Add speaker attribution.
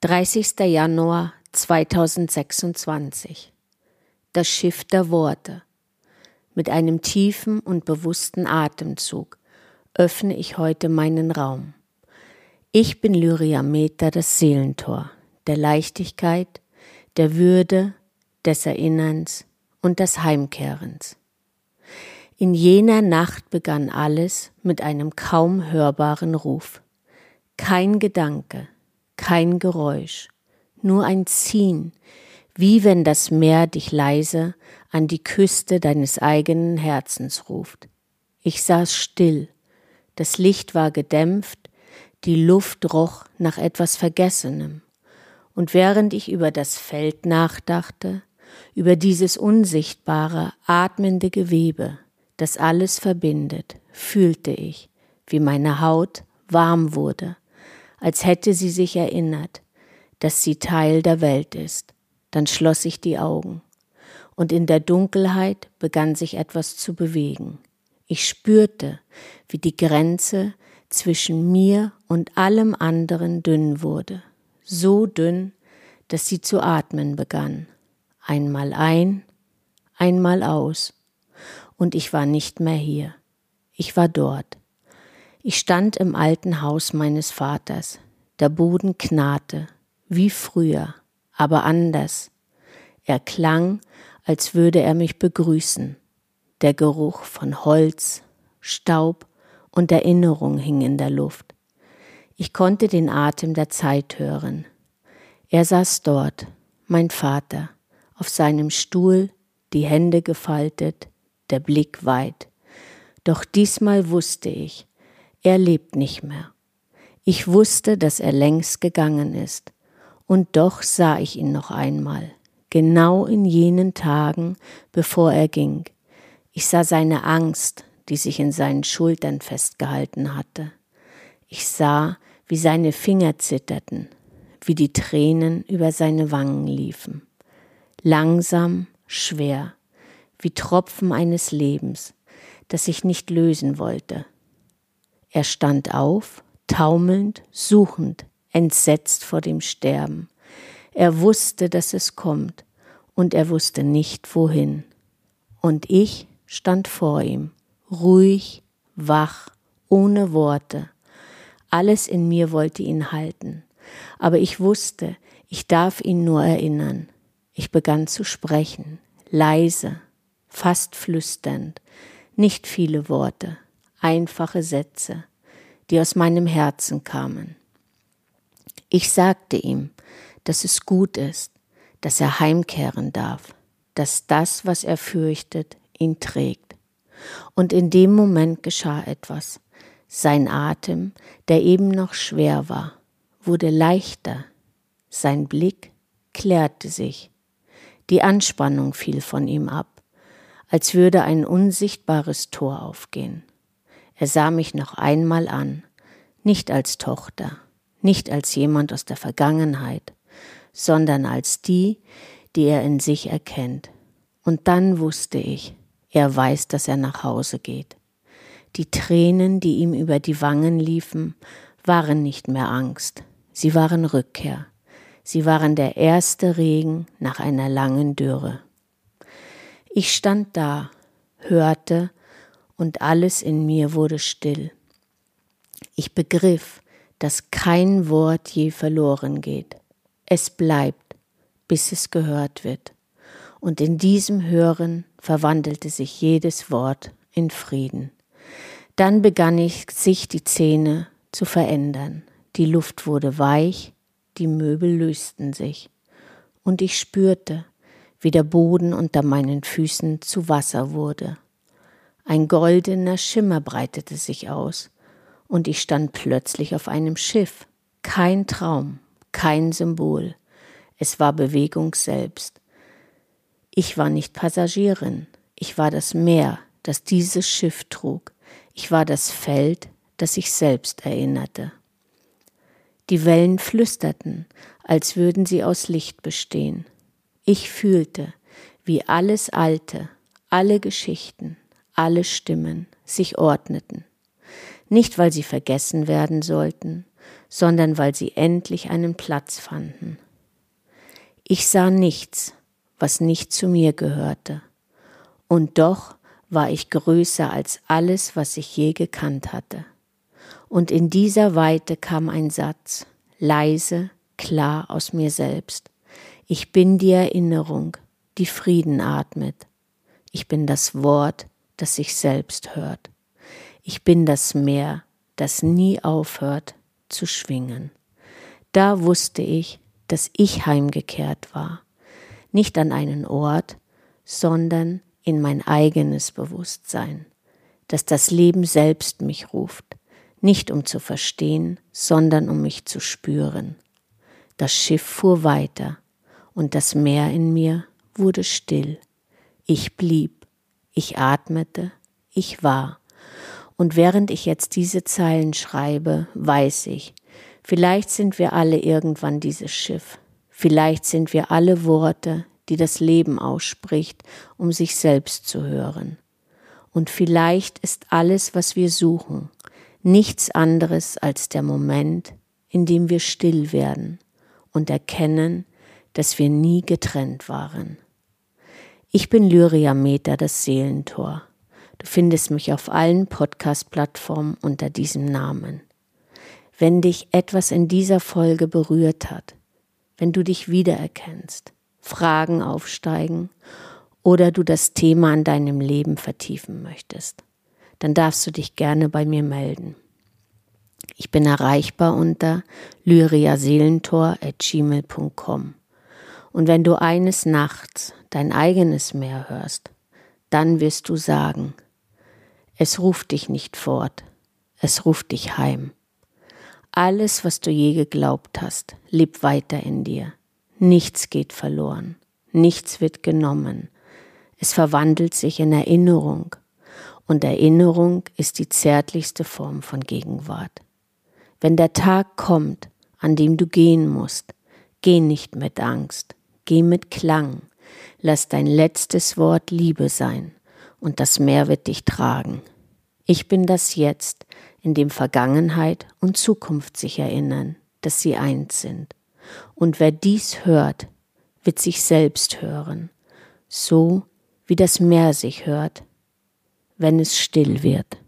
Speaker 1: 30. Januar 2026. Das Schiff der Worte. Mit einem tiefen und bewussten Atemzug öffne ich heute meinen Raum. Ich bin Lyriameter, das Seelentor, der Leichtigkeit, der Würde, des Erinnerns und des Heimkehrens. In jener Nacht begann alles mit einem kaum hörbaren Ruf. Kein Gedanke, kein Geräusch, nur ein Ziehen, wie wenn das Meer dich leise an die Küste deines eigenen Herzens ruft. Ich saß still, das Licht war gedämpft, die Luft roch nach etwas Vergessenem, und während ich über das Feld nachdachte, über dieses unsichtbare, atmende Gewebe, das alles verbindet, fühlte ich, wie meine Haut warm wurde, als hätte sie sich erinnert, dass sie Teil der Welt ist. Dann schloss ich die Augen, und in der Dunkelheit begann sich etwas zu bewegen. Ich spürte, wie die Grenze zwischen mir und allem anderen dünn wurde, so dünn, dass sie zu atmen begann. Einmal ein, einmal aus, und ich war nicht mehr hier. Ich war dort. Ich stand im alten Haus meines Vaters. Der Boden knarrte, wie früher, aber anders. Er klang, als würde er mich begrüßen. Der Geruch von Holz, Staub und Erinnerung hing in der Luft. Ich konnte den Atem der Zeit hören. Er saß dort, mein Vater, auf seinem Stuhl, die Hände gefaltet, der Blick weit. Doch diesmal wusste ich, er lebt nicht mehr. Ich wusste, dass er längst gegangen ist. Und doch sah ich ihn noch einmal, genau in jenen Tagen, bevor er ging. Ich sah seine Angst, die sich in seinen Schultern festgehalten hatte. Ich sah, wie seine Finger zitterten, wie die Tränen über seine Wangen liefen. Langsam, schwer, wie Tropfen eines Lebens, das sich nicht lösen wollte. Er stand auf, taumelnd, suchend, entsetzt vor dem Sterben. Er wusste, dass es kommt, und er wusste nicht, wohin. Und ich stand vor ihm, ruhig, wach, ohne Worte. Alles in mir wollte ihn halten, aber ich wusste, ich darf ihn nur erinnern. Ich begann zu sprechen, leise, fast flüsternd, nicht viele Worte, einfache Sätze, die aus meinem Herzen kamen. Ich sagte ihm, dass es gut ist, dass er heimkehren darf, dass das, was er fürchtet, ihn trägt. Und in dem Moment geschah etwas. Sein Atem, der eben noch schwer war, wurde leichter. Sein Blick klärte sich. Die Anspannung fiel von ihm ab, als würde ein unsichtbares Tor aufgehen. Er sah mich noch einmal an, nicht als Tochter, nicht als jemand aus der Vergangenheit, sondern als die, die er in sich erkennt. Und dann wusste ich, er weiß, dass er nach Hause geht. Die Tränen, die ihm über die Wangen liefen, waren nicht mehr Angst, sie waren Rückkehr. Sie waren der erste Regen nach einer langen Dürre. Ich stand da, hörte, und alles in mir wurde still. Ich begriff, dass kein Wort je verloren geht. Es bleibt, bis es gehört wird. Und in diesem Hören verwandelte sich jedes Wort in Frieden. Dann begann sich die Szene zu verändern. Die Luft wurde weich, die Möbel lösten sich. Und ich spürte, wie der Boden unter meinen Füßen zu Wasser wurde. Ein goldener Schimmer breitete sich aus, und ich stand plötzlich auf einem Schiff. Kein Traum, kein Symbol. Es war Bewegung selbst. Ich war nicht Passagierin. Ich war das Meer, das dieses Schiff trug. Ich war das Feld, das sich selbst erinnerte. Die Wellen flüsterten, als würden sie aus Licht bestehen. Ich fühlte, wie alles Alte, alle Geschichten, alle Stimmen sich ordneten. Nicht, weil sie vergessen werden sollten, sondern weil sie endlich einen Platz fanden. Ich sah nichts, was nicht zu mir gehörte, und doch war ich größer als alles, was ich je gekannt hatte. Und in dieser Weite kam ein Satz, leise, klar aus mir selbst. Ich bin die Erinnerung, die Frieden atmet. Ich bin das Wort, das sich selbst hört. Ich bin das Meer, das nie aufhört zu schwingen. Da wusste ich, dass ich heimgekehrt war. Nicht an einen Ort, sondern in mein eigenes Bewusstsein, dass das Leben selbst mich ruft, nicht um zu verstehen, sondern um mich zu spüren. Das Schiff fuhr weiter und das Meer in mir wurde still. Ich blieb, ich atmete, ich war. Und während ich jetzt diese Zeilen schreibe, weiß ich, vielleicht sind wir alle irgendwann dieses Schiff. Vielleicht sind wir alle Worte, die das Leben ausspricht, um sich selbst zu hören. Und vielleicht ist alles, was wir suchen, nichts anderes als der Moment, in dem wir still werden und erkennen, dass wir nie getrennt waren. Ich bin Lyria Meter, das Seelentor. Du findest mich auf allen Podcast-Plattformen unter diesem Namen. Wenn dich etwas in dieser Folge berührt hat, wenn du dich wiedererkennst, Fragen aufsteigen oder du das Thema an deinem Leben vertiefen möchtest, dann darfst du dich gerne bei mir melden. Ich bin erreichbar unter lyriaseelentor@gmail.com. Und wenn du eines Nachts dein eigenes Meer hörst, dann wirst du sagen, es ruft dich nicht fort, es ruft dich heim. Alles, was du je geglaubt hast, lebt weiter in dir. Nichts geht verloren, nichts wird genommen. Es verwandelt sich in Erinnerung. Und Erinnerung ist die zärtlichste Form von Gegenwart. Wenn der Tag kommt, an dem du gehen musst, geh nicht mit Angst, geh mit Klang. Lass dein letztes Wort Liebe sein und das Meer wird dich tragen. Ich bin das Jetzt, in dem Vergangenheit und Zukunft sich erinnern, dass sie eins sind. Und wer dies hört, wird sich selbst hören, so wie das Meer sich hört, wenn es still wird.